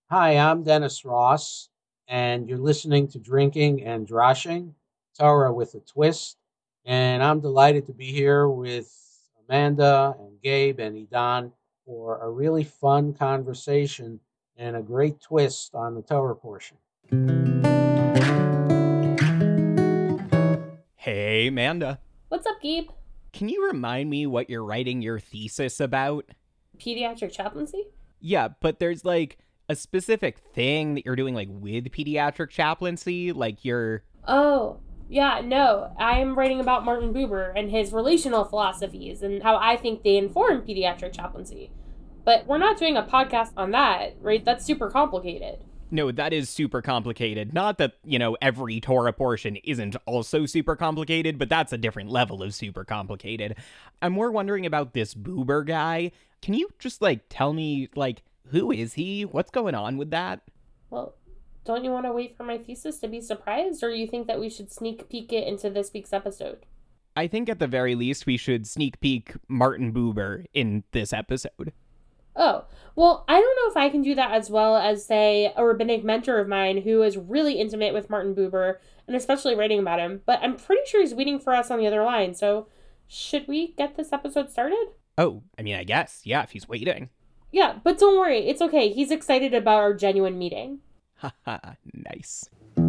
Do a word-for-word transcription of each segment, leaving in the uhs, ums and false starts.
Hi, I'm Dennis Ross, and you're listening to Drinking and Droshing, Torah with a Twist. And I'm delighted to be here with Amanda and Gabe and Idan for a really fun conversation and a great twist on the Torah portion. Hey, Amanda. What's up, Gabe? Can you remind me what you're writing your thesis about? Pediatric chaplaincy? Yeah, but there's like a specific thing that you're doing like with pediatric chaplaincy, like you're Oh, yeah, no. I'm writing about Martin Buber and his relational philosophies and how I think they inform pediatric chaplaincy. But we're not doing a podcast on that, right? That's super complicated. No, that is super complicated. Not that, you know, every Torah portion isn't also super complicated, but that's a different level of super complicated. I'm more wondering about this Boober guy. Can you just like tell me like who is he? What's going on with that? Well, don't you want to wait for my thesis to be surprised, or you think that we should sneak peek it into this week's episode? I think at the very least we should sneak peek Martin Buber in this episode. Oh, well, I don't know if I can do that as well as, say, a rabbinic mentor of mine who is really intimate with Martin Buber and especially writing about him, but I'm pretty sure he's waiting for us on the other line, so should we get this episode started? Oh, I mean, I guess, yeah, if he's waiting. Yeah, but don't worry, it's okay. He's excited about our genuine meeting. Haha, nice.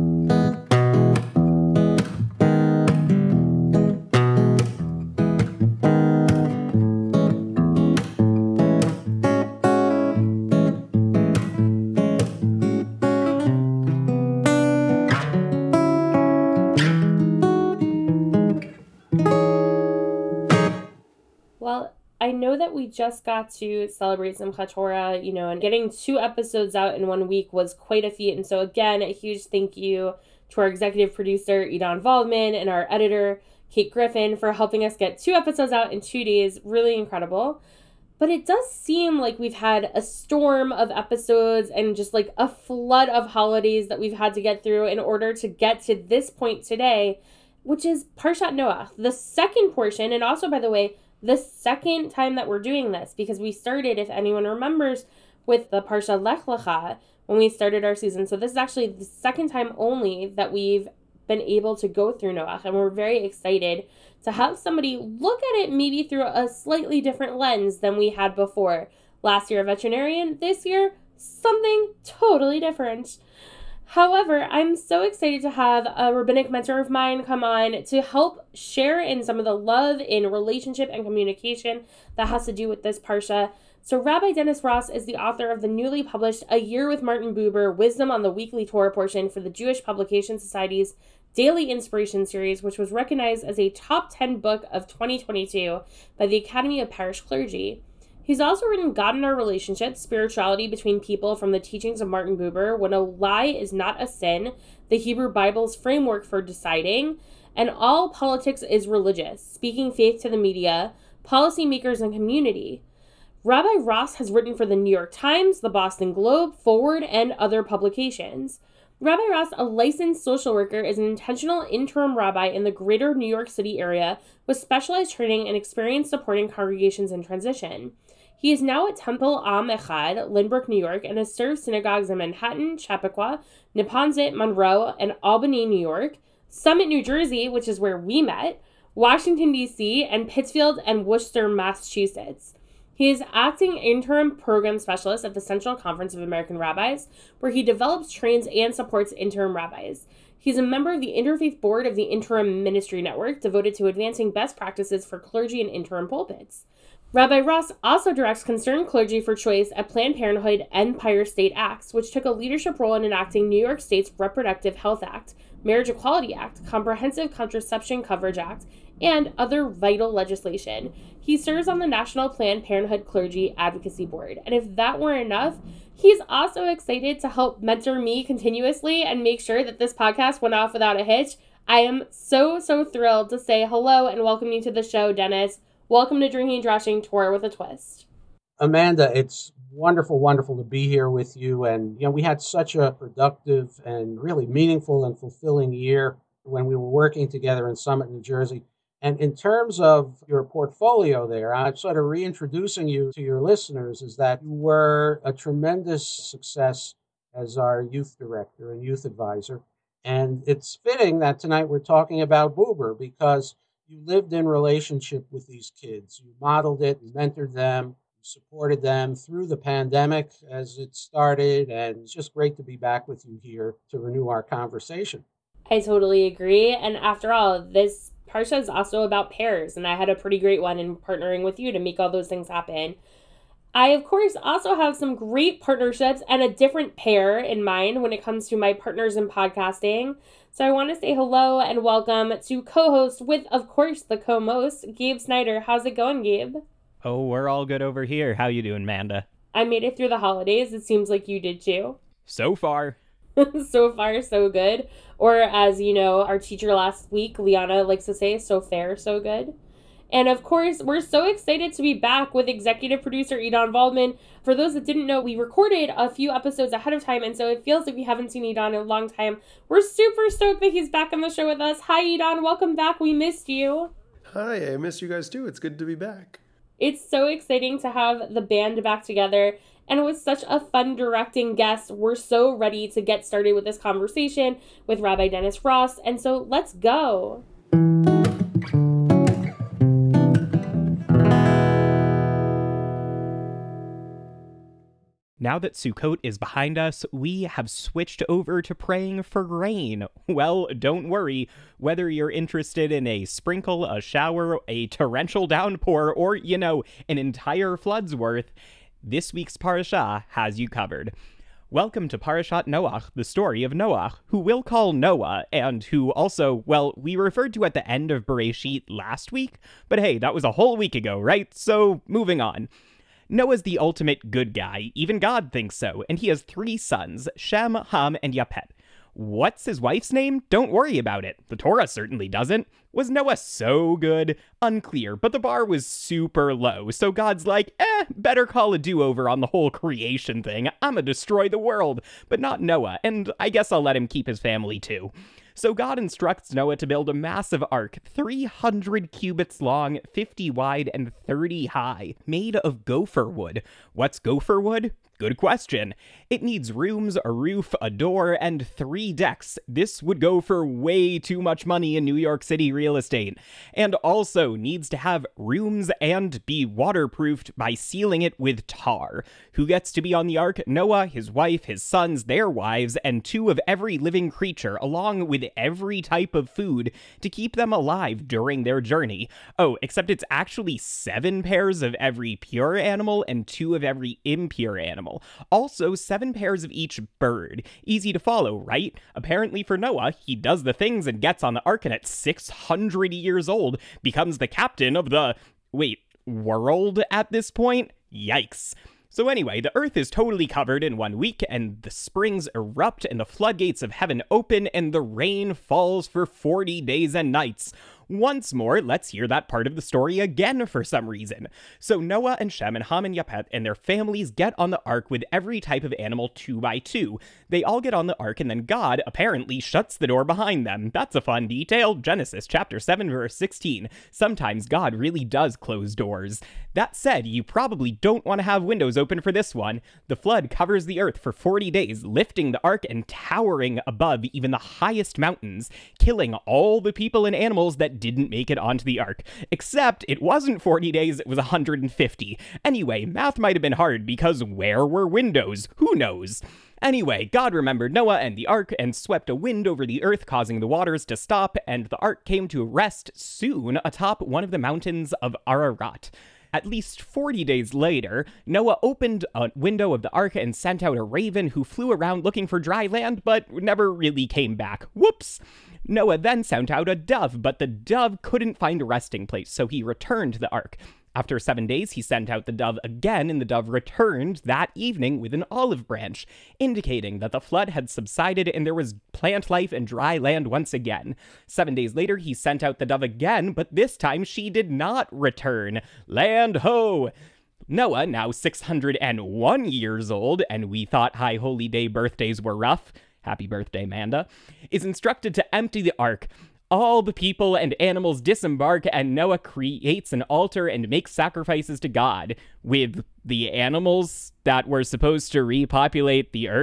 Well, I know that we just got to celebrate Simchat Torah, you know, and getting two episodes out in one week was quite a feat. And so, again, a huge thank you to our executive producer, Idan Waldman, and our editor, Kate Griffin, for helping us get two episodes out in two days. Really incredible. But it does seem like we've had a storm of episodes and just like a flood of holidays that we've had to get through in order to get to this point today, which is Parshat Noach, the second portion. And also, by the way, the second time that we're doing this, because we started, if anyone remembers, with the Parsha Lech Lecha when we started our season. So this is actually the second time only that we've been able to go through Noach, and we're very excited to have somebody look at it maybe through a slightly different lens than we had before. Last year, a veterinarian. This year, something totally different. However, I'm so excited to have a rabbinic mentor of mine come on to help share in some of the love in relationship and communication that has to do with this parsha. So Rabbi Dennis Ross is the author of the newly published A Year with Martin Buber, Wisdom on the Weekly Torah Portion for the Jewish Publication Society's Daily Inspiration Series, which was recognized as a top ten book of twenty twenty-two by the Academy of Parish Clergy. He's also written God in Our Relationships, Spirituality Between People from the Teachings of Martin Buber, When a Lie is Not a Sin, the Hebrew Bible's Framework for Deciding, and All Politics is Religious, Speaking Faith to the Media, Policymakers and Community. Rabbi Ross has written for the New York Times, the Boston Globe, Forward, and other publications. Rabbi Ross, a licensed social worker, is an intentional interim rabbi in the greater New York City area with specialized training and experience supporting congregations in transition. He is now at Temple Am Echad, Lynbrook, New York, and has served synagogues in Manhattan, Chappaqua, Neponset, Monroe, and Albany, New York, Summit, New Jersey, which is where we met, Washington, D C, and Pittsfield and Worcester, Massachusetts. He is acting interim program specialist at the Central Conference of American Rabbis, where he develops, trains, and supports interim rabbis. He's a member of the Interfaith Board of the Interim Ministry Network, devoted to advancing best practices for clergy and interim pulpits. Rabbi Ross also directs Concerned Clergy for Choice at Planned Parenthood Empire State Acts, which took a leadership role in enacting New York State's Reproductive Health Act, Marriage Equality Act, Comprehensive Contraception Coverage Act, and other vital legislation. He serves on the National Planned Parenthood Clergy Advocacy Board. And if that weren't enough, he's also excited to help mentor me continuously and make sure that this podcast went off without a hitch. I am so, so thrilled to say hello and welcome you to the show, Dennis. Welcome to Drinking and Droshing Torah with a Twist. Amanda, it's wonderful, wonderful to be here with you. And, you know, we had such a productive and really meaningful and fulfilling year when we were working together in Summit, New Jersey. And in terms of your portfolio there, I'm sort of reintroducing you to your listeners, is that you were a tremendous success as our youth director and youth advisor. And it's fitting that tonight we're talking about Boober because you lived in relationship with these kids. You modeled it and mentored them, you supported them through the pandemic as it started. And it's just great to be back with you here to renew our conversation. I totally agree. And after all, this Parsha is also about pairs, and I had a pretty great one in partnering with you to make all those things happen. I, of course, also have some great partnerships and a different pair in mind when it comes to my partners in podcasting. So I want to say hello and welcome to co-host with, of course, the co-most, Gabe Snyder. How's it going, Gabe? Oh, we're all good over here. How you doing, Amanda? I made it through the holidays. It seems like you did too. So far. So far, so good. Or as you know, our teacher last week, Liana, likes to say, so fair, so good. And of course, we're so excited to be back with executive producer Idan Waldman. For those that didn't know, we recorded a few episodes ahead of time, and so it feels like we haven't seen Idan in a long time. We're super stoked that he's back on the show with us. Hi, Idan. Welcome back. We missed you. Hi, I missed you guys too. It's good to be back. It's so exciting to have the band back together. And with such a fun directing guest, we're so ready to get started with this conversation with Rabbi Dennis Ross. And so let's go. Now that Sukkot is behind us, we have switched over to praying for rain. Well, don't worry. Whether you're interested in a sprinkle, a shower, a torrential downpour, or, you know, an entire flood's worth, this week's parasha has you covered. Welcome to Parashat Noach, the story of Noach, who we'll call Noah, and who also, well, we referred to at the end of Bereshit last week, but hey, that was a whole week ago, right? So, moving on. Noah's the ultimate good guy, even God thinks so, and he has three sons, Shem, Ham, and Yapet. What's his wife's name? Don't worry about it. The Torah certainly doesn't. Was Noah so good? Unclear, but the bar was super low, so God's like, eh, better call a do-over on the whole creation thing. I'ma destroy the world, but not Noah, and I guess I'll let him keep his family too. So God instructs Noah to build a massive ark, three hundred cubits long, fifty wide, and thirty high, made of gopher wood. What's gopher wood? Good question. It needs rooms, a roof, a door, and three decks. This would go for way too much money in New York City real estate. And also needs to have rooms and be waterproofed by sealing it with tar. Who gets to be on the ark? Noah, his wife, his sons, their wives, and two of every living creature, along with every type of food to keep them alive during their journey. Oh, except it's actually seven pairs of every pure animal and two of every impure animal. Also, seven pairs of each bird. Easy to follow, right? Apparently for Noah, he does the things and gets on the ark, and at six hundred years old, becomes the captain of the, wait, world at this point? Yikes. So anyway, the earth is totally covered in one week, and the springs erupt, and the floodgates of heaven open, and the rain falls for forty days and nights. Once more, let's hear that part of the story again for some reason. So Noah and Shem and Ham and Yapet and their families get on the ark with every type of animal two by two. They all get on the ark, and then God apparently shuts the door behind them. That's a fun detail. Genesis chapter seven verse sixteen. Sometimes God really does close doors. That said, you probably don't want to have windows open for this one. The flood covers the earth for forty days, lifting the ark and towering above even the highest mountains, killing all the people and animals that didn't make it onto the ark. Except it wasn't forty days, it was one hundred fifty. Anyway, math might have been hard because where were windows? Who knows? Anyway, God remembered Noah and the ark and swept a wind over the earth, causing the waters to stop, and the ark came to rest soon atop one of the mountains of Ararat. At least forty days later, Noah opened a window of the ark and sent out a raven who flew around looking for dry land, but never really came back. Whoops! Noah then sent out a dove, but the dove couldn't find a resting place, so he returned to the ark. After seven days, he sent out the dove again, and the dove returned that evening with an olive branch, indicating that the flood had subsided and there was plant life and dry land once again. Seven days later, he sent out the dove again, but this time she did not return. Land ho! Noah, now six hundred one years old, and we thought High Holy Day birthdays were rough, happy birthday, Amanda, is instructed to empty the ark. All the people and animals disembark, and Noah creates an altar and makes sacrifices to God, with the animals that were supposed to repopulate the earth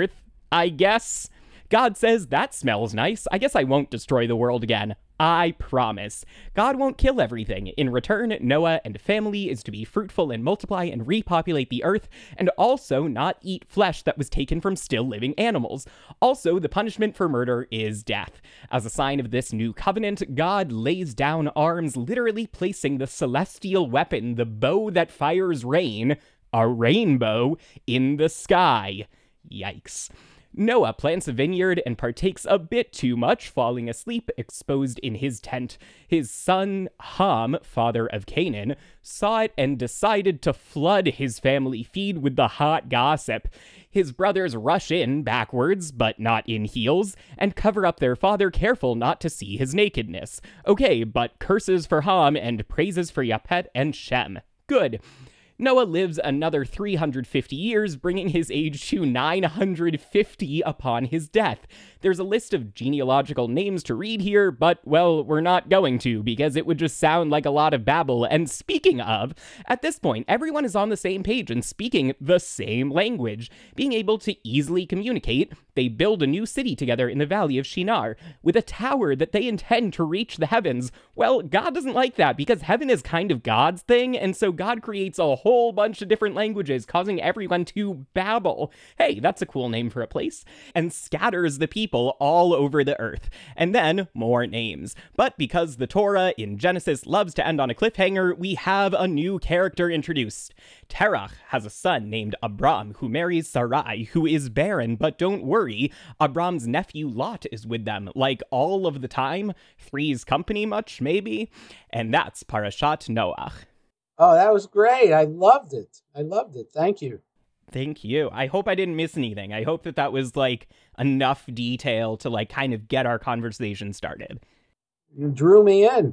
I guess. God says, that smells nice. I guess I won't destroy the world again. I promise. God won't kill everything. In return, Noah and family is to be fruitful and multiply and repopulate the earth, and also not eat flesh that was taken from still living animals. Also, the punishment for murder is death. As a sign of this new covenant, God lays down arms, literally placing the celestial weapon, the bow that fires rain, a rainbow, in the sky. Yikes. Noah plants a vineyard and partakes a bit too much, falling asleep exposed in his tent. His son, Ham, father of Canaan, saw it and decided to flood his family feed with the hot gossip. His brothers rush in backwards, but not in heels, and cover up their father, careful not to see his nakedness. Okay, but curses for Ham and praises for Yapet and Shem. Good. Noah lives another three hundred fifty years, bringing his age to nine hundred fifty upon his death. There's a list of genealogical names to read here, but, well, we're not going to, because it would just sound like a lot of babble. And speaking of, at this point, everyone is on the same page and speaking the same language. Being able to easily communicate, they build a new city together in the valley of Shinar, with a tower that they intend to reach the heavens. Well, God doesn't like that, because heaven is kind of God's thing, and so God creates a whole bunch of different languages, causing everyone to babble. Hey, that's a cool name for a place. And scatters the people all over the earth. And then, more names. But because the Torah in Genesis loves to end on a cliffhanger, we have a new character introduced. Terach has a son named Abram, who marries Sarai, who is barren, but don't worry, Abram's nephew Lot is with them, like all of the time. Three's company much, maybe? And that's Parashat Noach. Oh, that was great. I loved it. I loved it. Thank you. Thank you. I hope I didn't miss anything. I hope that that was, like, enough detail to, like, kind of get our conversation started. You drew me in.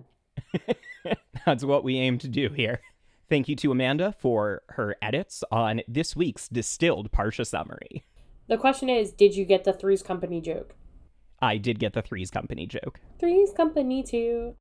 That's what we aim to do here. Thank you to Amanda for her edits on this week's Distilled Parsha Summary. The question is, did you get the Three's Company joke? I did get the Three's Company joke. Three's Company too.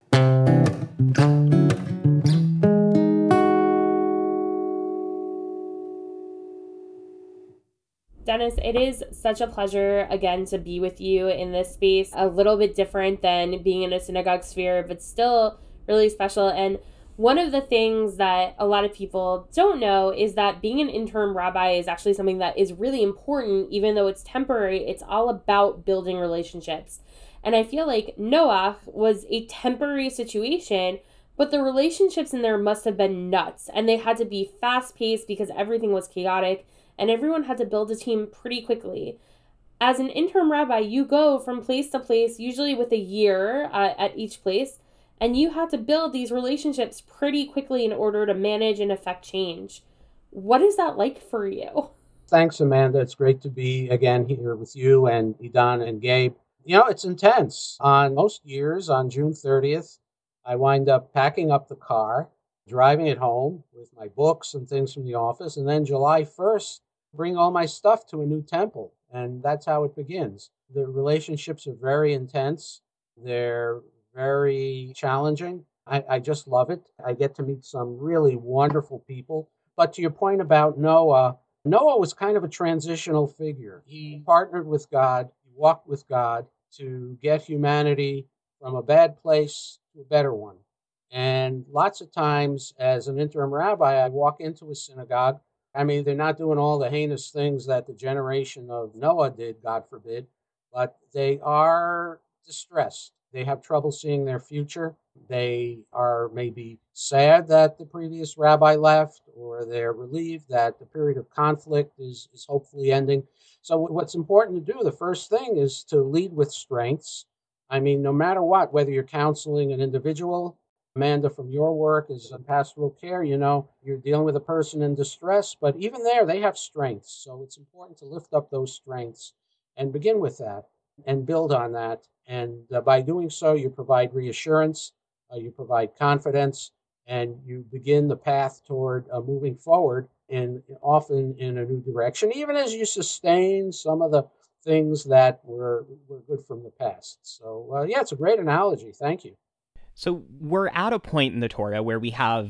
Dennis, it is such a pleasure, again, to be with you in this space. A little bit different than being in a synagogue sphere, but still really special. And one of the things that a lot of people don't know is that being an interim rabbi is actually something that is really important, even though it's temporary. It's all about building relationships. And I feel like Noach was a temporary situation, but the relationships in there must have been nuts. And they had to be fast-paced because everything was chaotic. And everyone had to build a team pretty quickly. As an interim rabbi, you go from place to place, usually with a year uh, at each place, and you had to build these relationships pretty quickly in order to manage and affect change. What is that like for you? Thanks, Amanda. It's great to be again here with you and Idan and Gabe. You know, it's intense. On most years, on June thirtieth, I wind up packing up the car, driving it home with my books and things from the office, and then July first, bring all my stuff to a new temple. And that's how it begins. The relationships are very intense. They're very challenging. I, I just love it. I get to meet some really wonderful people. But to your point about Noah, Noah was kind of a transitional figure. He partnered with God, he walked with God to get humanity from a bad place to a better one. And lots of times as an interim rabbi, I walk into a synagogue. I mean, they're not doing all the heinous things that the generation of Noah did, God forbid, but they are distressed. They have trouble seeing their future. They are maybe sad that the previous rabbi left, or they're relieved that the period of conflict is, is hopefully ending. So what's important to do, the first thing is to lead with strengths. I mean, no matter what, whether you're counseling an individual, Amanda, from your work as a pastoral care, you know, you're dealing with a person in distress, but even there, they have strengths. So it's important to lift up those strengths and begin with that and build on that. And uh, by doing so, you provide reassurance, uh, you provide confidence, and you begin the path toward uh, moving forward and often in a new direction, even as you sustain some of the things that were, were good from the past. So, uh, yeah, it's a great analogy. Thank you. So we're at a point in the Torah where we have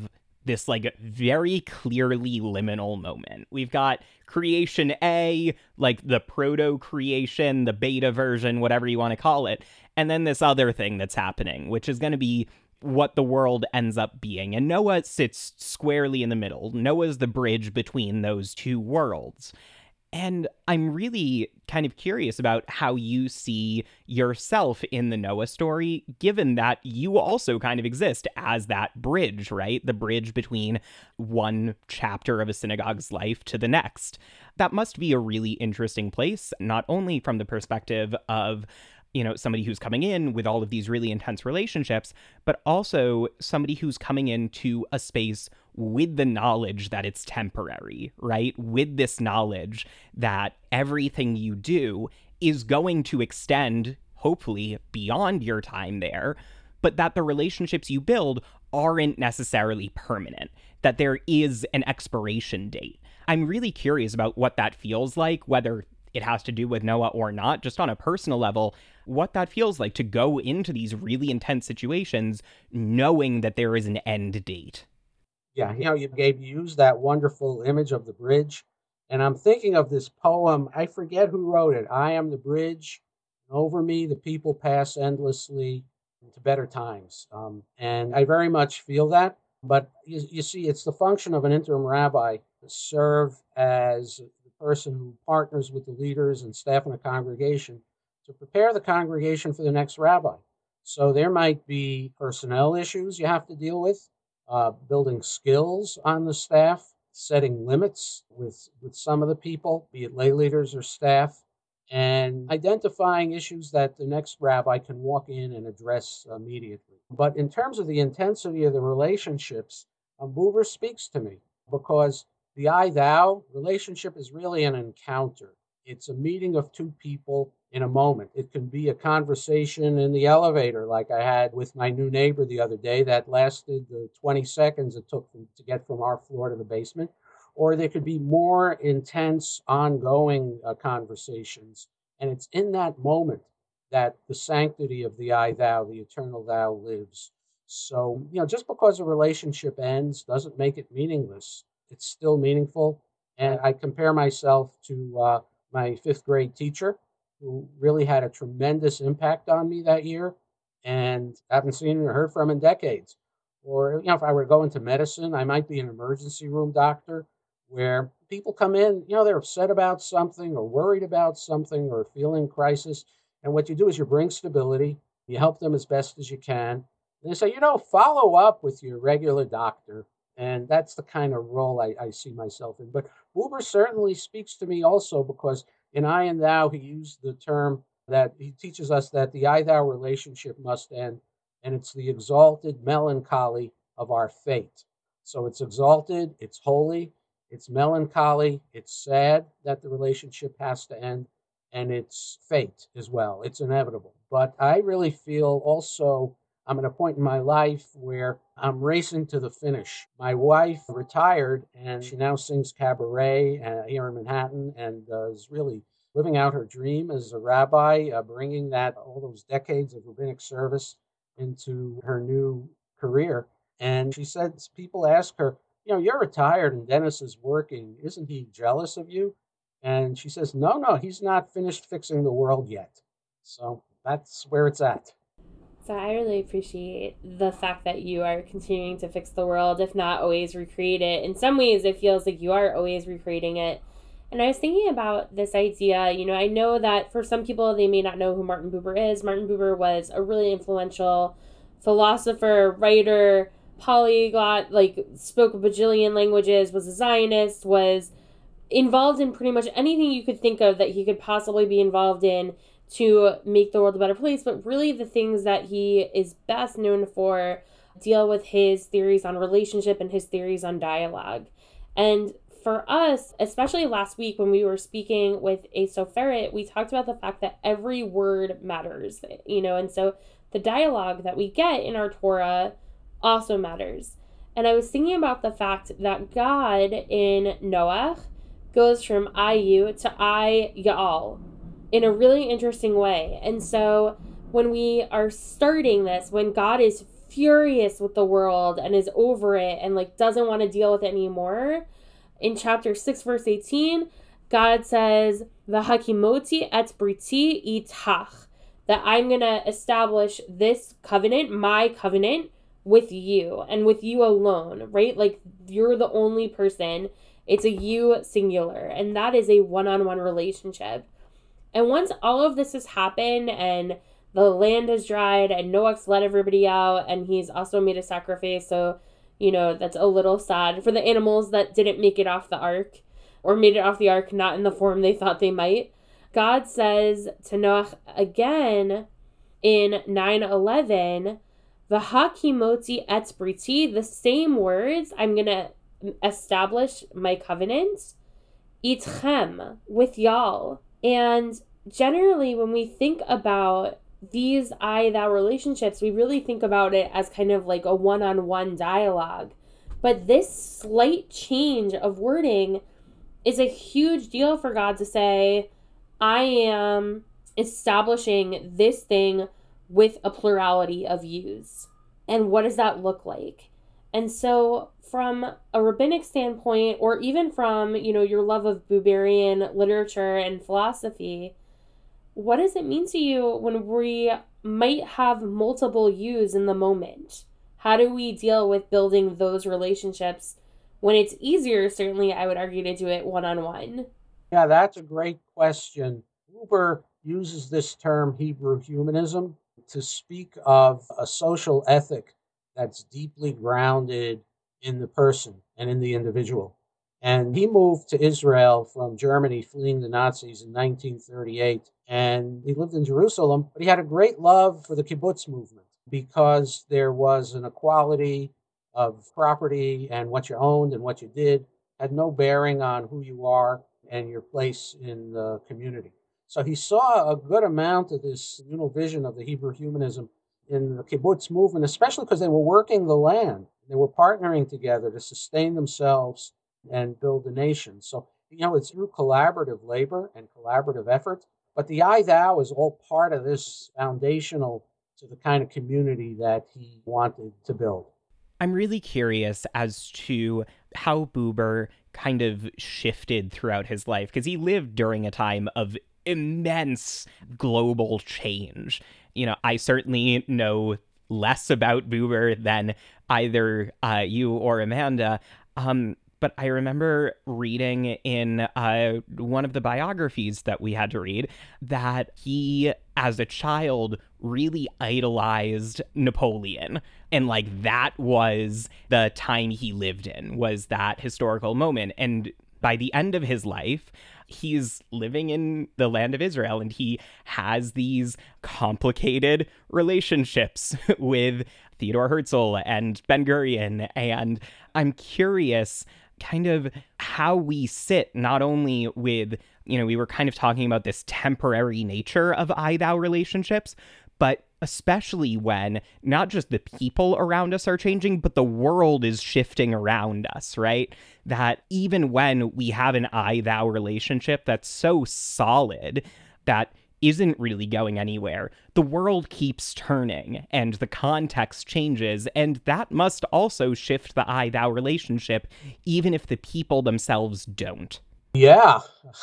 this like very clearly liminal moment. We've got creation A, like the proto creation, the beta version, whatever you want to call it, and then this other thing that's happening, which is going to be what the world ends up being. And Noah sits squarely in the middle. Noah's the bridge between those two worlds. And I'm really kind of curious about how you see yourself in the Noah story, given that you also kind of exist as that bridge, right? The bridge between one chapter of a synagogue's life to the next. That must be a really interesting place, not only from the perspective of, you know, somebody who's coming in with all of these really intense relationships, but also somebody who's coming into a space with the knowledge that it's temporary, right? With this knowledge that everything you do is going to extend, hopefully, beyond your time there, but that the relationships you build aren't necessarily permanent, that there is an expiration date. I'm really curious about what that feels like, whether it has to do with Noah or not, just on a personal level, what that feels like to go into these really intense situations knowing that there is an end date. Yeah, you know, you gave you used that wonderful image of the bridge, and I'm thinking of this poem. I forget who wrote it. I am the bridge, and over me the people pass endlessly into better times. Um, and I very much feel that. But you, you see, it's the function of an interim rabbi to serve as the person who partners with the leaders and staff in a congregation to prepare the congregation for the next rabbi. So there might be personnel issues you have to deal with. Uh, building skills on the staff, setting limits with, with some of the people, be it lay leaders or staff, and identifying issues that the next rabbi can walk in and address immediately. But in terms of the intensity of the relationships, um, Buber speaks to me because the I-thou relationship is really an encounter. It's a meeting of two people in a moment. It can be a conversation in the elevator like I had with my new neighbor the other day that lasted the twenty seconds it took to get from our floor to the basement. Or there could be more intense, ongoing uh, conversations. And it's in that moment that the sanctity of the I-thou, the eternal thou, lives. So, you know, just because a relationship ends doesn't make it meaningless. It's still meaningful. And I compare myself to uh, my fifth grade teacher, who really had a tremendous impact on me that year and haven't seen or heard from in decades. Or, you know, if I were to go into medicine, I might be an emergency room doctor where people come in, you know, they're upset about something or worried about something or feeling crisis. And what you do is you bring stability, you help them as best as you can. And they say, you know, follow up with your regular doctor. And that's the kind of role I, I see myself in. But Buber certainly speaks to me also because in I and Thou, he used the term that he teaches us that the I-thou relationship must end, and it's the exalted melancholy of our fate. So it's exalted, it's holy, it's melancholy, it's sad that the relationship has to end, and it's fate as well. It's inevitable. But I really feel also I'm at a point in my life where I'm racing to the finish. My wife retired, and she now sings cabaret uh, here in Manhattan and uh, is really living out her dream as a rabbi, uh, bringing that all those decades of rabbinic service into her new career. And she said, people ask her, you know, you're retired and Dennis is working. Isn't he jealous of you? And she says, no, no, he's not finished fixing the world yet. So that's where it's at. So I really appreciate the fact that you are continuing to fix the world, if not always recreate it. In some ways, it feels like you are always recreating it. And I was thinking about this idea, you know, I know that for some people, they may not know who Martin Buber is. Martin Buber was a really influential philosopher, writer, polyglot, like spoke a bajillion languages, was a Zionist, was involved in pretty much anything you could think of that he could possibly be involved in to make the world a better place. But really the things that he is best known for deal with his theories on relationship and his theories on dialogue. And for us, especially last week when we were speaking with a Soferet, we talked about the fact that every word matters, you know, and so the dialogue that we get in our Torah also matters. And I was thinking about the fact that God in Noah goes from I, you to I, y'all in a really interesting way. And so when we are starting this, when God is furious with the world and is over it and like doesn't want to deal with it anymore, in chapter six, verse eighteen, God says, V'hakimoti et briti itach, that I'm going to establish this covenant, my covenant, with you and with you alone, right? Like you're the only person. It's a you singular. And that is a one-on-one relationship. And once all of this has happened and the land has dried and Noach's let everybody out and he's also made a sacrifice. So, you know, that's a little sad for the animals that didn't make it off the ark or made it off the ark not in the form they thought they might. God says to Noach again in nine eleven, V'hakimoti et briti, the same words, I'm going to establish my covenant, itchem, with y'all. And generally, when we think about these I, thou relationships, we really think about it as kind of like a one-on-one dialogue. But this slight change of wording is a huge deal for God to say, I am establishing this thing with a plurality of yous. And what does that look like? And so from a rabbinic standpoint, or even from, you know, your love of Buberian literature and philosophy, what does it mean to you when we might have multiple yous in the moment? How do we deal with building those relationships when it's easier, certainly, I would argue, to do it one-on-one? Yeah, that's a great question. Buber uses this term Hebrew humanism to speak of a social ethic that's deeply grounded in the person and in the individual. And he moved to Israel from Germany, fleeing the Nazis in nineteen thirty-eight. And he lived in Jerusalem, but he had a great love for the kibbutz movement because there was an equality of property, and what you owned and what you did had no bearing on who you are and your place in the community. So he saw a good amount of this communal vision of the Hebrew humanism in the kibbutz movement, especially because they were working the land. They were partnering together to sustain themselves and build a nation. So, you know, it's through collaborative labor and collaborative effort. But the I thou is all part of this foundational to the kind of community that he wanted to build. I'm really curious as to how Buber kind of shifted throughout his life, because he lived during a time of immense global change. You know, I certainly know less about Buber than either uh, you or Amanda. Um, but I remember reading in uh, one of the biographies that we had to read that he, as a child, really idolized Napoleon. And like that was the time he lived in, was that historical moment. And by the end of his life, he's living in the land of Israel and he has these complicated relationships with Theodore Herzl and Ben Gurion. And I'm curious kind of how we sit not only with, you know, we were kind of talking about this temporary nature of I-thou relationships, but especially when not just the people around us are changing, but the world is shifting around us, right? That even when we have an I-thou relationship that's so solid that isn't really going anywhere, the world keeps turning and the context changes, and that must also shift the I-thou relationship, even if the people themselves don't. Yeah.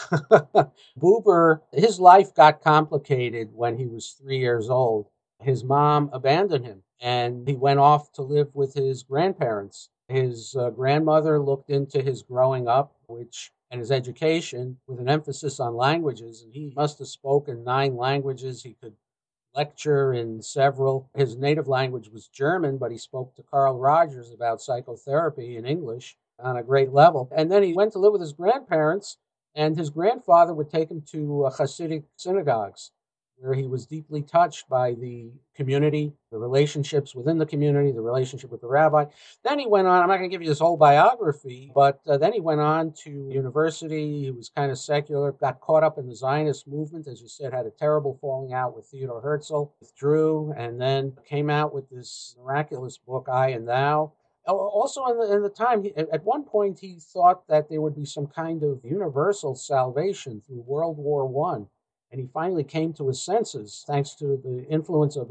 Buber, his life got complicated when he was three years old. His mom abandoned him and he went off to live with his grandparents. His uh, grandmother looked into his growing up, which and his education with an emphasis on languages. And he must have spoken nine languages. He could lecture in several. His native language was German, but he spoke to Carl Rogers about psychotherapy in English on a great level. And then he went to live with his grandparents, and his grandfather would take him to uh, Hasidic synagogues, where he was deeply touched by the community, the relationships within the community, the relationship with the rabbi. Then he went on, I'm not going to give you his whole biography, but uh, then he went on to university. He was kind of secular, got caught up in the Zionist movement, as you said, had a terrible falling out with Theodore Herzl, withdrew, and then came out with this miraculous book, I and Thou. Also, in the, in the time, he, at one point, he thought that there would be some kind of universal salvation through World War One. And he finally came to his senses, thanks to the influence of his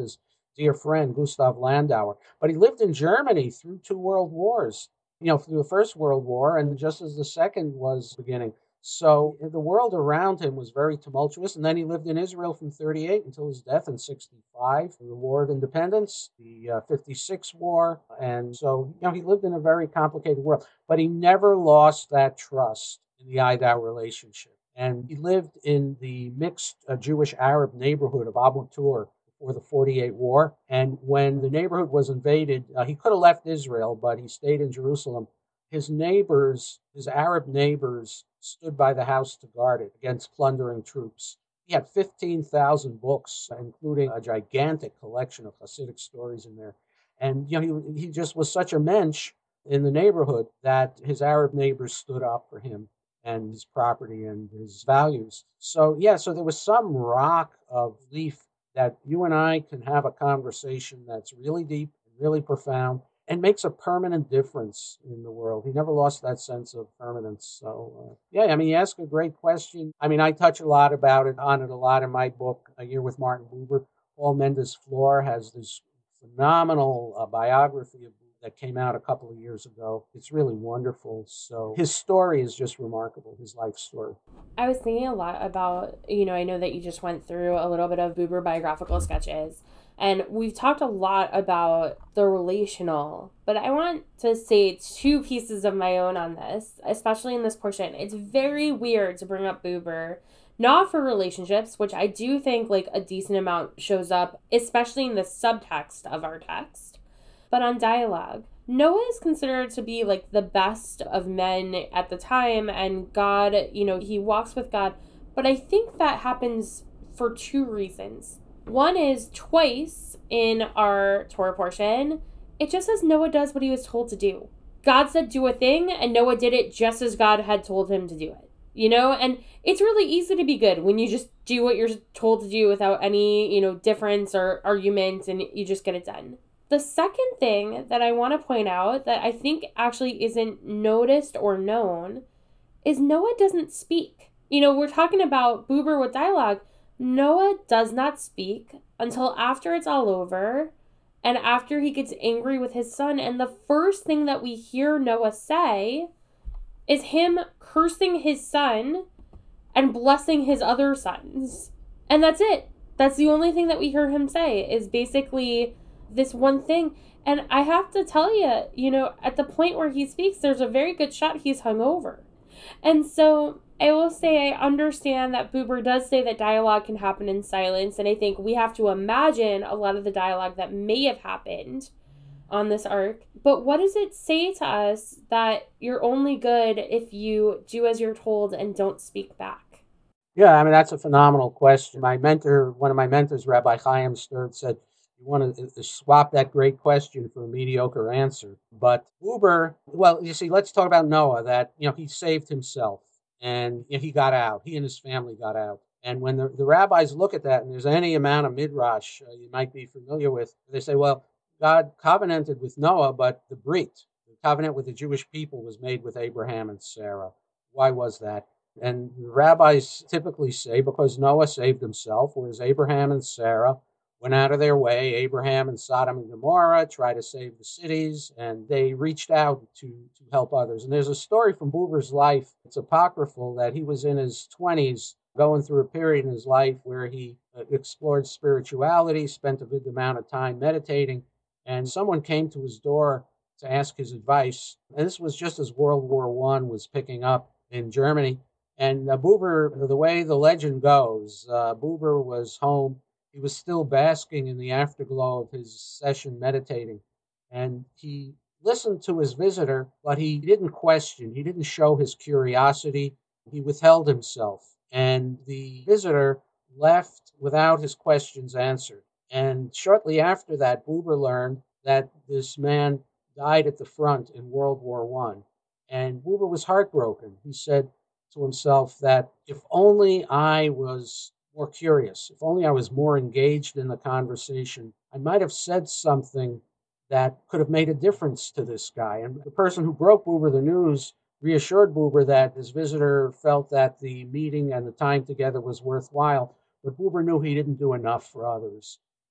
dear friend Gustav Landauer. But he lived in Germany through two world wars, you know, through the First World War and just as the Second was beginning. So the world around him was very tumultuous. And then he lived in Israel from thirty-eight until his death in sixty-five, the War of Independence, the uh, fifty-six War. And so, you know, he lived in a very complicated world, but he never lost that trust in the I D A O relationship. And he lived in the mixed uh, Jewish-Arab neighborhood of Abu Tur before the forty-eight War. And when the neighborhood was invaded, uh, he could have left Israel, but he stayed in Jerusalem. His neighbors, his Arab neighbors, stood by the house to guard it against plundering troops. He had fifteen thousand books, including a gigantic collection of Hasidic stories in there. And you know, he, he just was such a mensch in the neighborhood that his Arab neighbors stood up for him and his property and his values. So, yeah, so there was some rock of belief that you and I can have a conversation that's really deep and really profound and makes a permanent difference in the world. He never lost that sense of permanence. So, uh, yeah, I mean, you ask a great question. I mean, I touch a lot about it, on it a lot in my book, A Year with Martin Buber. Paul Mendes-Flohr has this phenomenal uh, biography of Buber that came out a couple of years ago. It's really wonderful. So his story is just remarkable, his life story. I was thinking a lot about, you know, I know that you just went through a little bit of Buber biographical sketches. And we've talked a lot about the relational, but I want to say two pieces of my own on this, especially in this portion. It's very weird to bring up Buber, not for relationships, which I do think like a decent amount shows up, especially in the subtext of our text, but on dialogue. Noah is considered to be like the best of men at the time, and God, you know, he walks with God. But I think that happens for two reasons. One is twice in our Torah portion, it just says Noah does what he was told to do. God said do a thing, and Noah did it just as God had told him to do it. You know, and it's really easy to be good when you just do what you're told to do without any, you know, difference or argument, and you just get it done. The second thing that I want to point out that I think actually isn't noticed or known is Noah doesn't speak. You know, we're talking about Buber with dialogue. Noah does not speak until after it's all over and after he gets angry with his son. And the first thing that we hear Noah say is him cursing his son and blessing his other sons. And that's it. That's the only thing that we hear him say is basically this one thing. And I have to tell you, you know, at the point where he speaks, there's a very good shot he's hungover. And so I will say I understand that Buber does say that dialogue can happen in silence, and I think we have to imagine a lot of the dialogue that may have happened on this arc. But what does it say to us that you're only good if you do as you're told and don't speak back? Yeah, I mean, that's a phenomenal question. My mentor, one of my mentors, Rabbi Chaim Stern, said, you want to swap that great question for a mediocre answer. But Buber, well, you see, let's talk about Noah, that, you know, he saved himself. And you know, he got out. He and his family got out. And when the, the rabbis look at that, and there's any amount of midrash uh, you might be familiar with, they say, well, God covenanted with Noah, but the Brit, the covenant with the Jewish people, was made with Abraham and Sarah. Why was that? And the rabbis typically say because Noah saved himself, whereas Abraham and Sarah went out of their way. Abraham and Sodom and Gomorrah tried to save the cities, and they reached out to, to help others. And there's a story from Buber's life, it's apocryphal, that he was in his twenties going through a period in his life where he explored spirituality, spent a good amount of time meditating, and someone came to his door to ask his advice. And this was just as World War One was picking up in Germany. And uh, Buber, the way the legend goes, uh, Buber was home. He was still basking in the afterglow of his session meditating. And he listened to his visitor, but he didn't question. He didn't show his curiosity. He withheld himself. And the visitor left without his questions answered. And shortly after that, Buber learned that this man died at the front in World War One. And Buber was heartbroken. He said to himself that if only I was more curious, if only I was more engaged in the conversation, I might have said something that could have made a difference to this guy. And the person who broke Buber the news reassured Buber that his visitor felt that the meeting and the time together was worthwhile, but Buber knew he didn't do enough for others.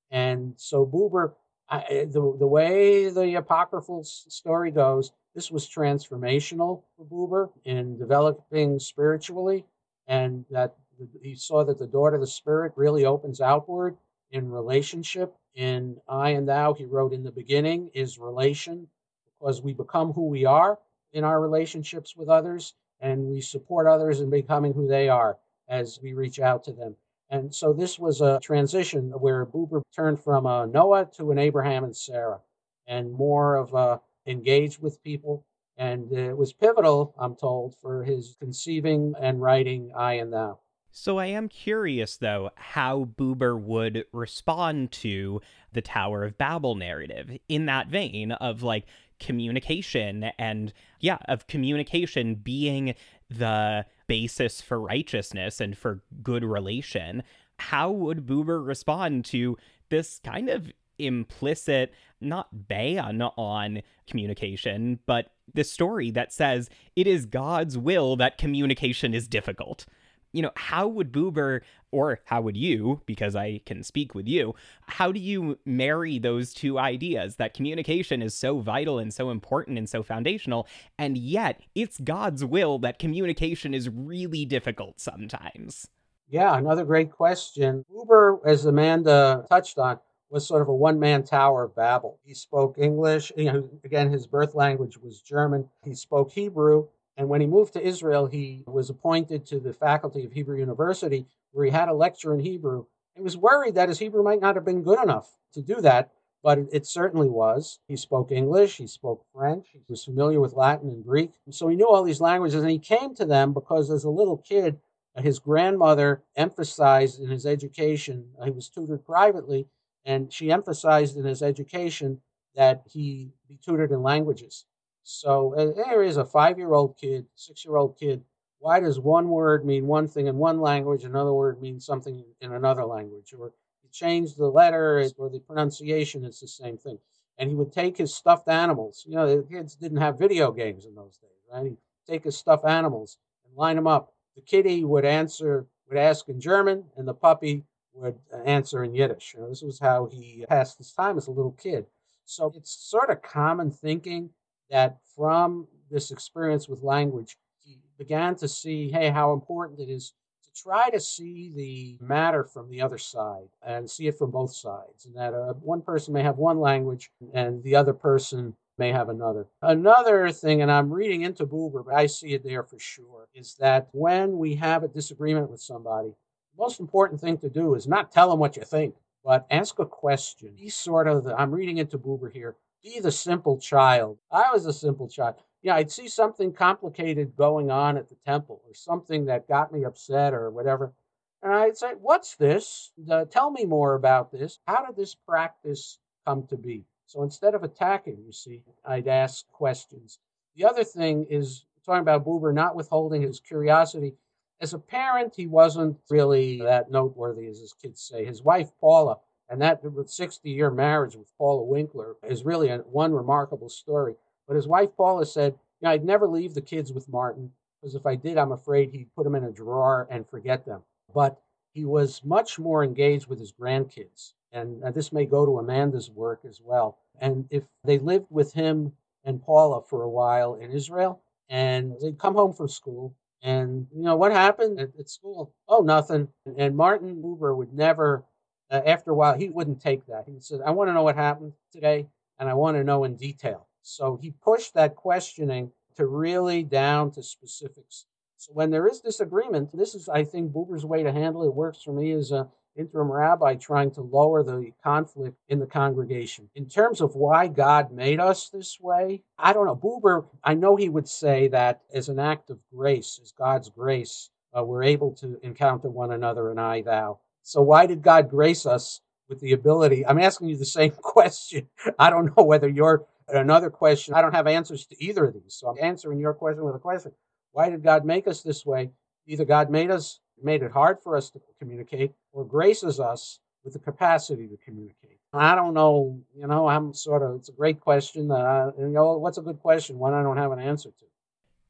And so Buber, I, the, the way the apocryphal story goes, this was transformational for Buber in developing spiritually, and that he saw that the door to the spirit really opens outward in relationship. In I and Thou, he wrote, in the beginning is relation, because we become who we are in our relationships with others, and we support others in becoming who they are as we reach out to them. And so this was a transition where Buber turned from a Noah to an Abraham and Sarah, and more of a engaged with people. And it was pivotal, I'm told, for his conceiving and writing I and Thou. So I am curious, though, how Buber would respond to the Tower of Babel narrative in that vein of, like, communication and, yeah, of communication being the basis for righteousness and for good relation. How would Buber respond to this kind of implicit, not ban on communication, but this story that says it is God's will that communication is difficult? You know, how would Buber, or how would you, because I can speak with you, how do you marry those two ideas that communication is so vital and so important and so foundational, and yet it's God's will that communication is really difficult sometimes? Yeah, another great question. Buber, as Amanda touched on, was sort of a one-man tower of Babel. He spoke English. You know, again, his birth language was German. He spoke Hebrew. And when he moved to Israel, he was appointed to the faculty of Hebrew University, where he had a lecture in Hebrew. He was worried that his Hebrew might not have been good enough to do that, but it certainly was. He spoke English, he spoke French, he was familiar with Latin and Greek. So he knew all these languages, and he came to them because as a little kid, his grandmother emphasized in his education, he was tutored privately, and she emphasized in his education that he be tutored in languages. So uh, there is a five-year-old kid, six-year-old kid. Why does one word mean one thing in one language, another word means something in another language? Or you change the letter or the pronunciation, it's the same thing. And he would take his stuffed animals. You know, the kids didn't have video games in those days, right? He'd take his stuffed animals and line them up. The kitty would answer, would ask in German, and the puppy would answer in Yiddish. You know, this was how he passed his time as a little kid. So it's sort of common thinking that from this experience with language, he began to see, hey, how important it is to try to see the matter from the other side and see it from both sides. And that uh, one person may have one language and the other person may have another. Another thing, and I'm reading into Buber, but I see it there for sure, is that when we have a disagreement with somebody, the most important thing to do is not tell them what you think, but ask a question. Be sort of, the, I'm reading into Buber here, be the simple child. I was a simple child. Yeah, I'd see something complicated going on at the temple or something that got me upset or whatever. And I'd say, what's this? Uh, tell me more about this. How did this practice come to be? So instead of attacking, you see, I'd ask questions. The other thing is talking about Buber not withholding his curiosity. As a parent, he wasn't really that noteworthy, as his kids say. His wife, Paula, and that sixty-year marriage with Paula Winkler is really a, one remarkable story. But his wife, Paula, said, you know, I'd never leave the kids with Martin, because if I did, I'm afraid he'd put them in a drawer and forget them. But he was much more engaged with his grandkids. And uh, this may go to Amanda's work as well. And if they lived with him and Paula for a while in Israel, and they'd come home from school, and, you know, what happened at, at school? Oh, nothing. And Martin Buber would never... Uh, after a while, he wouldn't take that. He said, I want to know what happened today, and I want to know in detail. So he pushed that questioning to really down to specifics. So when there is disagreement, this is, I think, Buber's way to handle it. It works for me as an interim rabbi trying to lower the conflict in the congregation. In terms of why God made us this way, I don't know. Buber, I know he would say that as an act of grace, as God's grace, uh, we're able to encounter one another in I, thou. So why did God grace us with the ability? I'm asking you the same question. I don't know whether you're another question. I don't have answers to either of these. So I'm answering your question with a question. Why did God make us this way? Either God made us, made it hard for us to communicate, or graces us with the capacity to communicate. I don't know. You know, I'm sort of, it's a great question. That I, you know, what's a good question? One I don't have an answer to.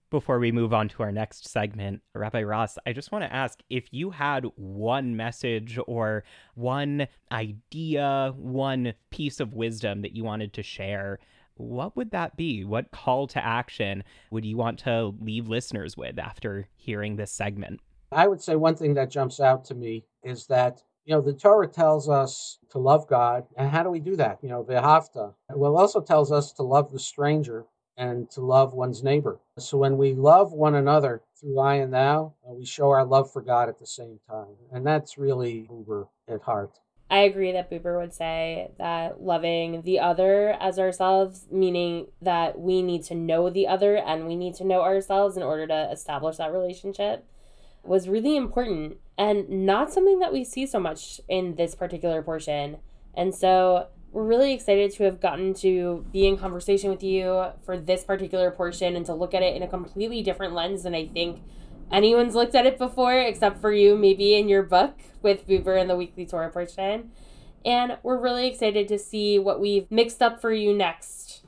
Before we move on to our next segment, Rabbi Ross, I just want to ask if you had one message or one idea, one piece of wisdom that you wanted to share, what would that be? What call to action would you want to leave listeners with after hearing this segment? I would say one thing that jumps out to me is that, you know, the Torah tells us to love God. And how do we do that? You know, v'ahavta. Well, it also tells us to love the stranger and to love one's neighbor. So when we love one another through I and thou, uh, we show our love for God at the same time. And that's really Buber at heart. I agree that Buber would say that loving the other as ourselves, meaning that we need to know the other and we need to know ourselves in order to establish that relationship, was really important and not something that we see so much in this particular portion. And so we're really excited to have gotten to be in conversation with you for this particular portion and to look at it in a completely different lens than I think anyone's looked at it before, except for you, maybe in your book with Buber and the Weekly Torah portion. And we're really excited to see what we've mixed up for you next.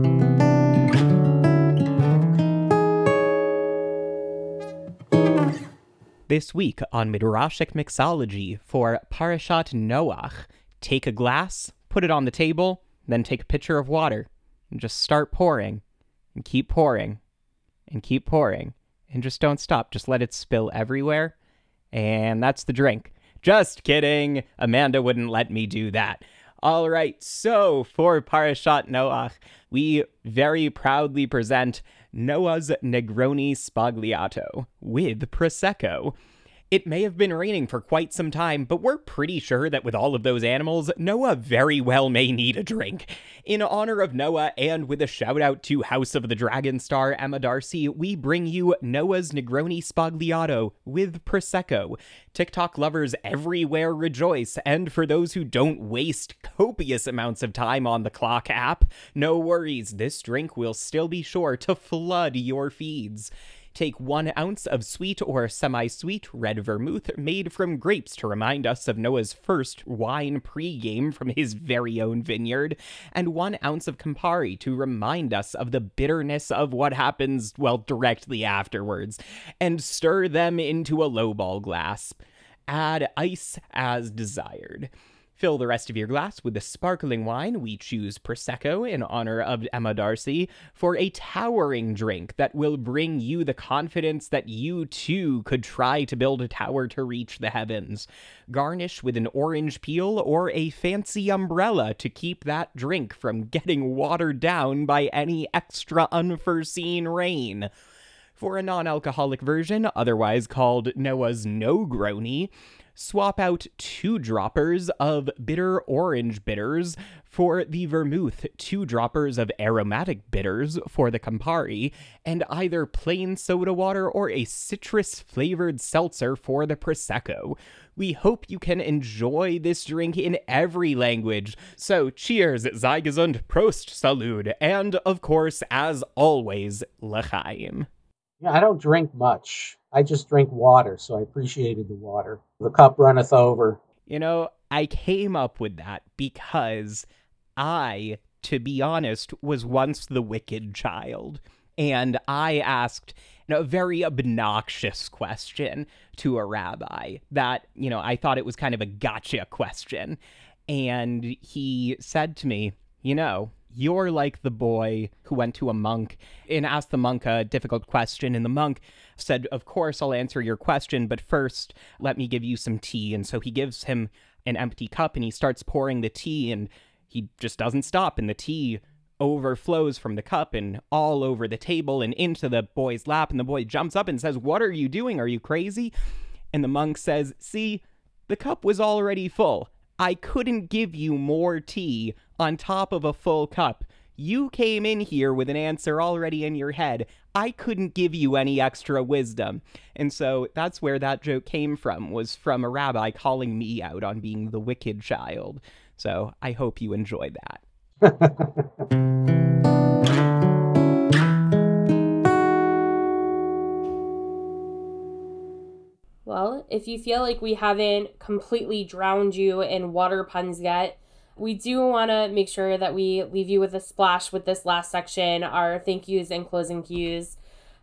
This week on Midrashic Mixology for Parashat Noach, take a glass, put it on the table, then take a pitcher of water and just start pouring and keep pouring and keep pouring and just don't stop. Just let it spill everywhere. And that's the drink. Just kidding. Amanda wouldn't let me do that. All right. So for Parashat Noach, we very proudly present Noah's Negroni Spagliato with Prosecco. It may have been raining for quite some time, but we're pretty sure that with all of those animals, Noah very well may need a drink. In honor of Noah, and with a shout out to House of the Dragon star Emma Darcy, we bring you Noah's Negroni Spagliato with Prosecco. TikTok lovers everywhere rejoice, and for those who don't waste copious amounts of time on the Clock app, no worries, this drink will still be sure to flood your feeds. Take one ounce of sweet or semi-sweet red vermouth made from grapes to remind us of Noah's first wine pre-game from his very own vineyard, and one ounce of Campari to remind us of the bitterness of what happens, well, directly afterwards, and stir them into a lowball glass. Add ice as desired. Fill the rest of your glass with the sparkling wine. We choose Prosecco in honor of Emma Darcy for a towering drink that will bring you the confidence that you too could try to build a tower to reach the heavens. Garnish with an orange peel or a fancy umbrella to keep that drink from getting watered down by any extra unforeseen rain. For a non-alcoholic version, otherwise called Noah's No-Grony, swap out two droppers of bitter orange bitters for the vermouth, two droppers of aromatic bitters for the Campari, and either plain soda water or a citrus-flavored seltzer for the Prosecco. We hope you can enjoy this drink in every language. So cheers, sei gesund, Prost, salud, and of course, as always, l'chaim. Yeah, I don't drink much. I just drink water, so I appreciated the water. The cup runneth over. You know, I came up with that because I, to be honest, was once the wicked child. And I asked a very obnoxious question to a rabbi that, you know, I thought it was kind of a gotcha question. And he said to me, you know, you're like the boy who went to a monk and asked the monk a difficult question, and the monk said, of course, I'll answer your question, but first, let me give you some tea. And so he gives him an empty cup, and he starts pouring the tea, and he just doesn't stop, and the tea overflows from the cup and all over the table and into the boy's lap, and the boy jumps up and says, what are you doing? Are you crazy? And the monk says, see, the cup was already full. I couldn't give you more tea on top of a full cup. You came in here with an answer already in your head. I couldn't give you any extra wisdom. And so that's where that joke came from, was from a rabbi calling me out on being the wicked child. So I hope you enjoy that. Well, if you feel like we haven't completely drowned you in water puns yet, we do want to make sure that we leave you with a splash with this last section, our thank yous and closing cues.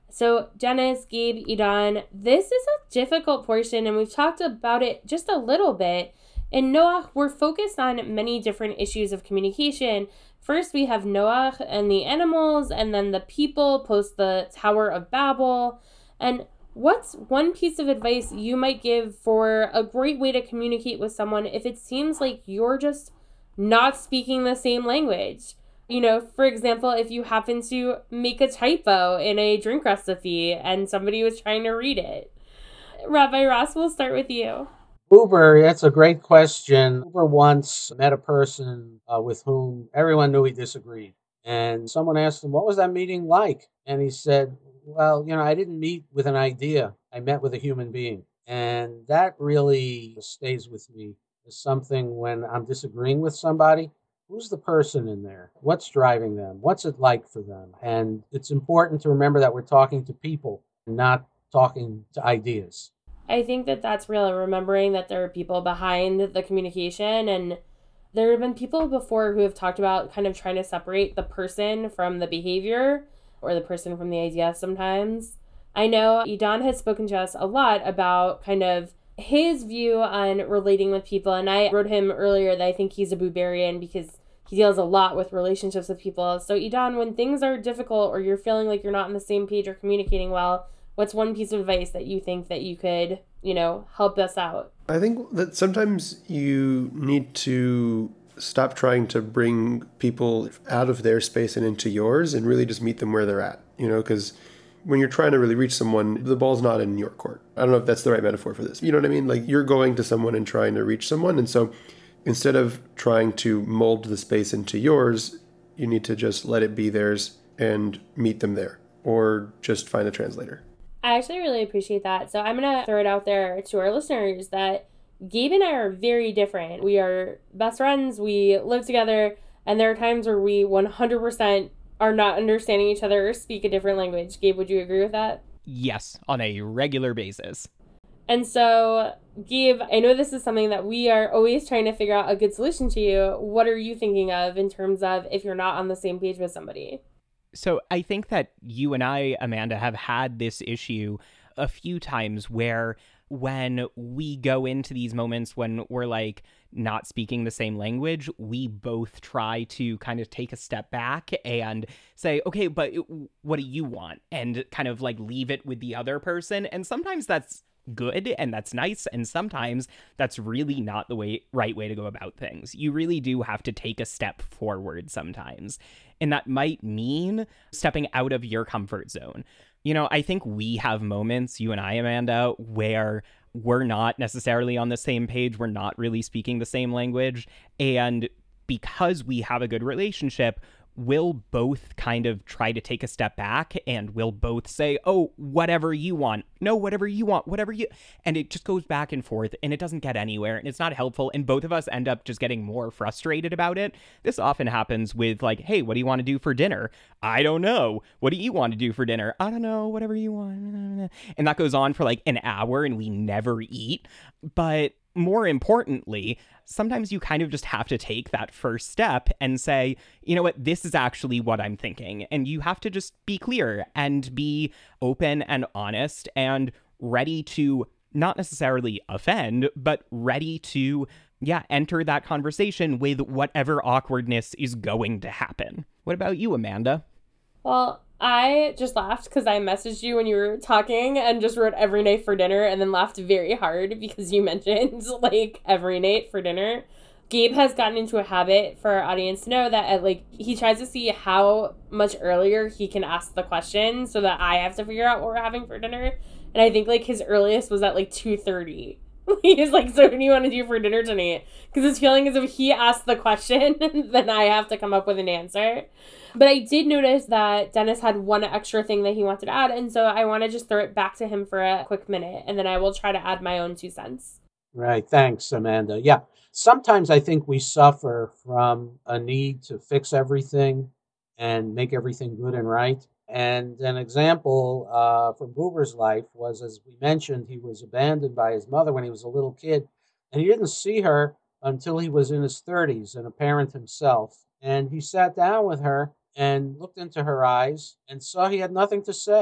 So Dennis, Gabe, Idan, this is a difficult portion, and we've talked about it just a little bit. In Noach, we're focused on many different issues of communication. First, we have Noach and the animals, and then the people post the Tower of Babel. And what's one piece of advice you might give for a great way to communicate with someone if it seems like you're just not speaking the same language? You know, for example, if you happen to make a typo in a drink recipe and somebody was trying to read it. Rabbi Ross, we'll start with you. Uber, that's a great question. Uber once met a person uh, with whom everyone knew he disagreed. And someone asked him, what was that meeting like? And he said, well, you know, I didn't meet with an idea. I met with a human being. And that really stays with me as something when I'm disagreeing with somebody. Who's the person in there? What's driving them? What's it like for them? And it's important to remember that we're talking to people, not talking to ideas. I think that that's real, remembering that there are people behind the communication. And there have been people before who have talked about kind of trying to separate the person from the behavior or the person from the idea sometimes. I know Idan has spoken to us a lot about kind of his view on relating with people. And I wrote him earlier that I think he's a Buberian because he deals a lot with relationships with people. So Idan, when things are difficult or you're feeling like you're not on the same page or communicating well, what's one piece of advice that you think that you could, you know, help us out? I think that sometimes you need to stop trying to bring people out of their space and into yours and really just meet them where they're at, you know, because when you're trying to really reach someone, the ball's not in your court. I don't know if that's the right metaphor for this. You know what I mean? Like you're going to someone and trying to reach someone. And so instead of trying to mold the space into yours, you need to just let it be theirs and meet them there, or just find a translator. I actually really appreciate that. So I'm going to throw it out there to our listeners that Gabe and I are very different. We are best friends. We live together. And there are times where we one hundred percent are not understanding each other or speak a different language. Gabe, would you agree with that? Yes, on a regular basis. And so, Gabe, I know this is something that we are always trying to figure out a good solution to you. What are you thinking of in terms of if you're not on the same page with somebody? So I think that you and I, Amanda, have had this issue a few times where when we go into these moments when we're like not speaking the same language, we both try to kind of take a step back and say, okay, but what do you want? And kind of like leave it with the other person. And sometimes that's good and that's nice, and sometimes that's really not the way right way to go about things. You really do have to take a step forward sometimes, and that might mean stepping out of your comfort zone. You know, I think we have moments, you and I, Amanda, where we're not necessarily on the same page, we're not really speaking the same language, and because we have a good relationship, we'll both kind of try to take a step back and we'll both say, oh, whatever you want. No, whatever you want, whatever you... And it just goes back and forth and it doesn't get anywhere and it's not helpful. And both of us end up just getting more frustrated about it. This often happens with like, hey, what do you want to do for dinner? I don't know. What do you want to do for dinner? I don't know. Whatever you want. And that goes on for like an hour and we never eat. But more importantly, sometimes you kind of just have to take that first step and say, you know what, this is actually what I'm thinking. And you have to just be clear and be open and honest and ready to not necessarily offend, but ready to, yeah, enter that conversation with whatever awkwardness is going to happen. What about you, Amanda? Well, I just laughed because I messaged you when you were talking and just wrote every night for dinner and then laughed very hard because you mentioned like every night for dinner. Gabe has gotten into a habit for our audience to know that like he tries to see how much earlier he can ask the question so that I have to figure out what we're having for dinner. And I think like his earliest was at like two thirty. He's like, so what do you want to do for dinner tonight? Because his feeling is if he asks the question, then I have to come up with an answer. But I did notice that Dennis had one extra thing that he wanted to add. And so I want to just throw it back to him for a quick minute. And then I will try to add my own two cents. Right. Thanks, Amanda. Yeah. Sometimes I think we suffer from a need to fix everything and make everything good and right. And an example uh, from Buber's life was, as we mentioned, he was abandoned by his mother when he was a little kid. And he didn't see her until he was in his thirties and a parent himself. And he sat down with her and looked into her eyes and saw he had nothing to say.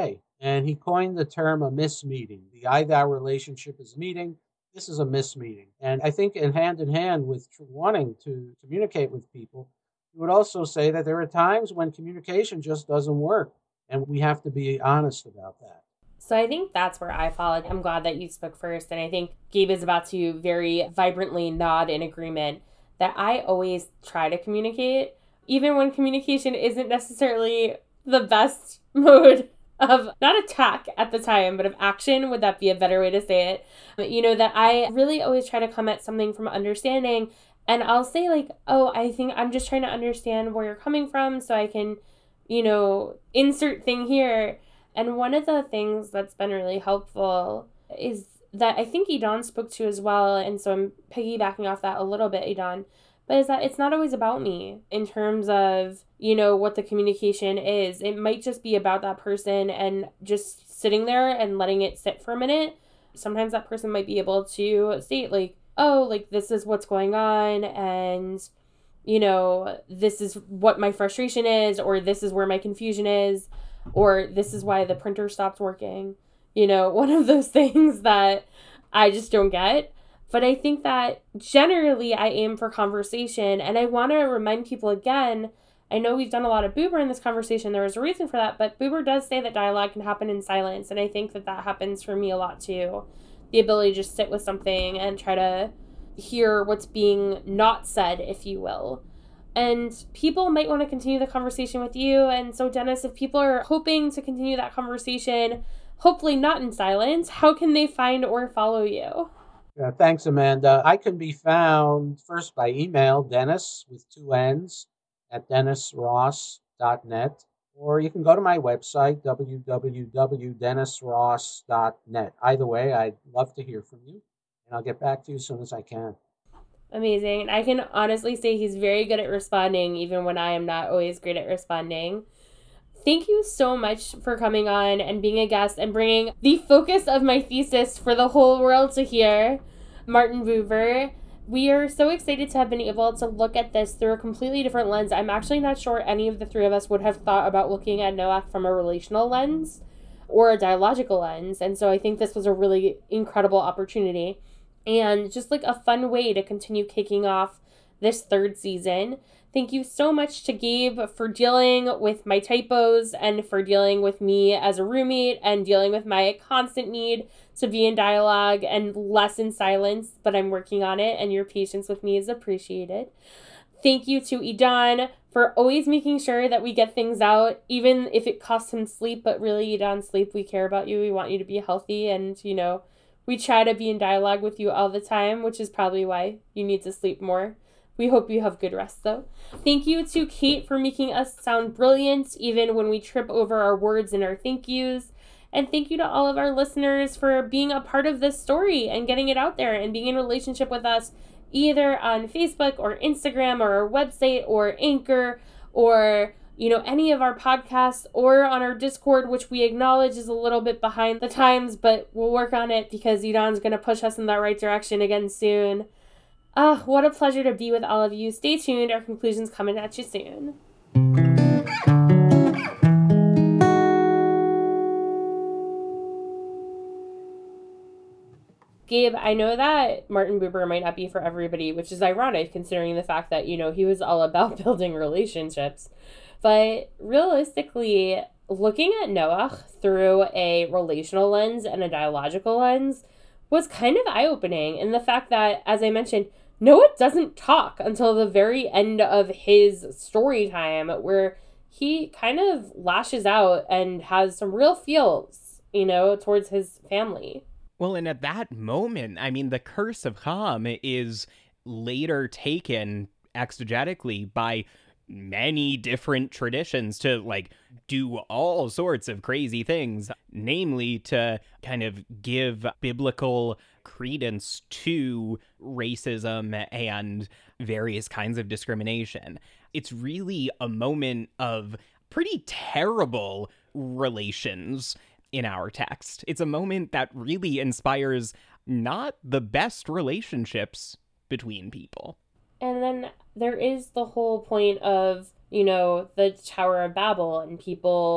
And he coined the term a mismeeting. The I-thou relationship is a meeting. This is a mismeeting. And I think in hand in hand with tr- wanting to communicate with people, he would also say that there are times when communication just doesn't work. And we have to be honest about that. So I think that's where I fall. I'm glad that you spoke first. And I think Gabe is about to very vibrantly nod in agreement that I always try to communicate, even when communication isn't necessarily the best mode of not attack at the time, but of action. Would that be a better way to say it? But, you know, that I really always try to come at something from understanding. And I'll say like, oh, I think I'm just trying to understand where you're coming from so I can, you know, insert thing here. And one of the things that's been really helpful is that I think Idan spoke to as well. And so I'm piggybacking off that a little bit, Idan. But is that it's not always about me in terms of, you know, what the communication is. It might just be about that person and just sitting there and letting it sit for a minute. Sometimes that person might be able to state like, oh, like this is what's going on and, you know, this is what my frustration is, or this is where my confusion is, or this is why the printer stopped working. You know, one of those things that I just don't get. But I think that generally I aim for conversation, and I want to remind people again, I know we've done a lot of Boober in this conversation. There was a reason for that, but Boober does say that dialogue can happen in silence, and I think that that happens for me a lot too. The ability to just sit with something and try to hear what's being not said, if you will. And people might want to continue the conversation with you. And so, Dennis, if people are hoping to continue that conversation, hopefully not in silence, how can they find or follow you? Yeah, thanks, Amanda. I can be found first by email, Dennis with two N's at dennis ross dot net, or you can go to my website, w w w dot dennis ross dot net. Either way, I'd love to hear from you, and I'll get back to you as soon as I can. Amazing. And I can honestly say he's very good at responding, even when I am not always great at responding. Thank you so much for coming on and being a guest and bringing the focus of my thesis for the whole world to hear, Martin Buber. We are so excited to have been able to look at this through a completely different lens. I'm actually not sure any of the three of us would have thought about looking at Noach from a relational lens or a dialogical lens. And so I think this was a really incredible opportunity and just like a fun way to continue kicking off this third season. Thank you so much to Gabe for dealing with my typos and for dealing with me as a roommate and dealing with my constant need to be in dialogue and less in silence, but I'm working on it and your patience with me is appreciated. Thank you to Idan for always making sure that we get things out, even if it costs him sleep, but really, Idan, sleep, we care about you. We want you to be healthy and, you know, we try to be in dialogue with you all the time, which is probably why you need to sleep more. We hope you have good rest, though. Thank you to Kate for making us sound brilliant, even when we trip over our words and our thank yous. And thank you to all of our listeners for being a part of this story and getting it out there and being in relationship with us, either on Facebook or Instagram or our website or Anchor or, you know, any of our podcasts or on our Discord, which we acknowledge is a little bit behind the times, but we'll work on it because Idan's going to push us in that right direction again soon. Ah, what a pleasure to be with all of you. Stay tuned. Our conclusion's coming at you soon. Gabe, I know that Martin Buber might not be for everybody, which is ironic considering the fact that, you know, he was all about building relationships. But realistically, looking at Noach through a relational lens and a dialogical lens was kind of eye-opening in the fact that, as I mentioned, Noah doesn't talk until the very end of his story time, where he kind of lashes out and has some real feels, you know, towards his family. Well, and at that moment, I mean, the curse of Ham is later taken exegetically by many different traditions to, like, do all sorts of crazy things, namely to kind of give biblical credence to racism and various kinds of discrimination. It's really a moment of pretty terrible relations in our text. It's a moment that really inspires not the best relationships between people. And then there is the whole point of, you know, the Tower of Babel and people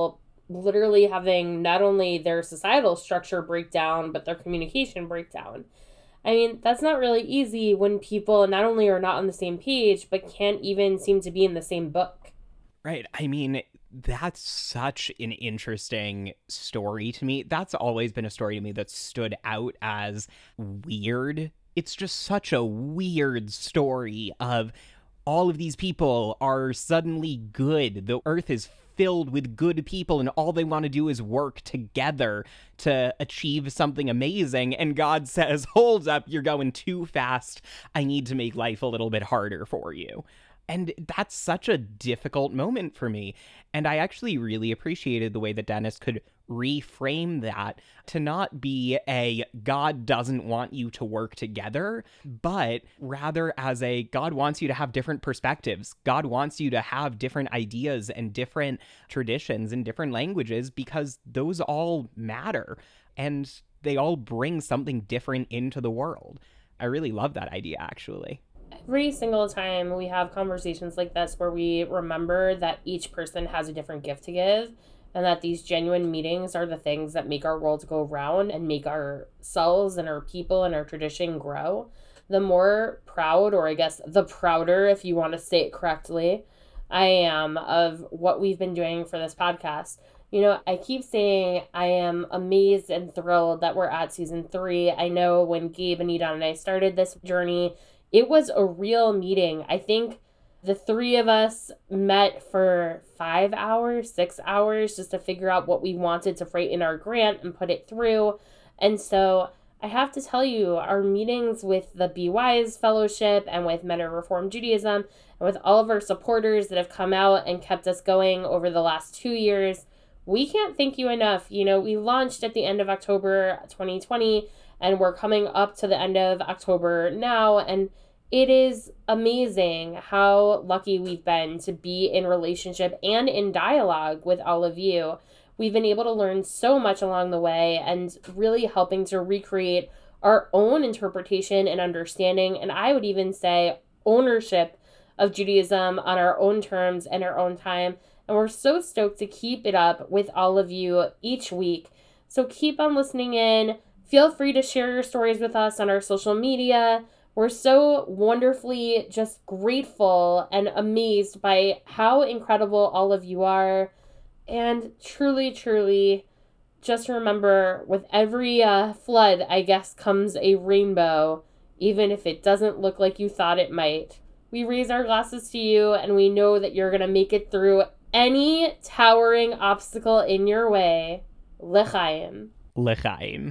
literally having not only their societal structure break down, but their communication break down. I mean, that's not really easy when people not only are not on the same page, but can't even seem to be in the same book. Right. I mean, that's such an interesting story to me. That's always been a story to me that stood out as weird. It's just such a weird story of all of these people are suddenly good. The earth is filled with good people and all they want to do is work together to achieve something amazing. And God says, hold up, you're going too fast. I need to make life a little bit harder for you. And that's such a difficult moment for me. And I actually really appreciated the way that Dennis could reframe that to not be a God doesn't want you to work together, but rather as a God wants you to have different perspectives. God wants you to have different ideas and different traditions and different languages because those all matter and they all bring something different into the world. I really love that idea, actually. Every single time we have conversations like this where we remember that each person has a different gift to give and that these genuine meetings are the things that make our world go round and make ourselves and our people and our tradition grow, the more proud, or I guess the prouder, if you want to say it correctly, I am of what we've been doing for this podcast. You know, I keep saying I am amazed and thrilled that we're at season three. I know when Gabe and Edon and I started this journey, it was a real meeting. I think the three of us met for five hours, six hours, just to figure out what we wanted to write in our grant and put it through. And so I have to tell you, our meetings with the Be Wise Fellowship and with Men of Reformed Judaism and with all of our supporters that have come out and kept us going over the last two years, we can't thank you enough. You know, we launched at the end of October twenty twenty, and we're coming up to the end of October now, and it is amazing how lucky we've been to be in relationship and in dialogue with all of you. We've been able to learn so much along the way and really helping to recreate our own interpretation and understanding, and I would even say ownership of Judaism on our own terms and our own time. And we're so stoked to keep it up with all of you each week. So keep on listening in. Feel free to share your stories with us on our social media. We're so wonderfully just grateful and amazed by how incredible all of you are. And truly, truly, just remember, with every uh, flood, I guess, comes a rainbow, even if it doesn't look like you thought it might. We raise our glasses to you, and we know that you're going to make it through any towering obstacle in your way. L'chaim. L'chaim.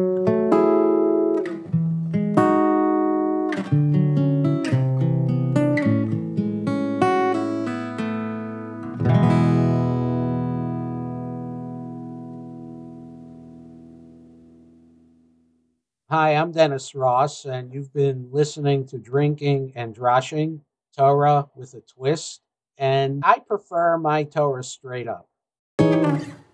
Hi, I'm Dennis Ross, and you've been listening to Drinking and Droshing, Torah with a Twist. And I prefer my Torah straight up.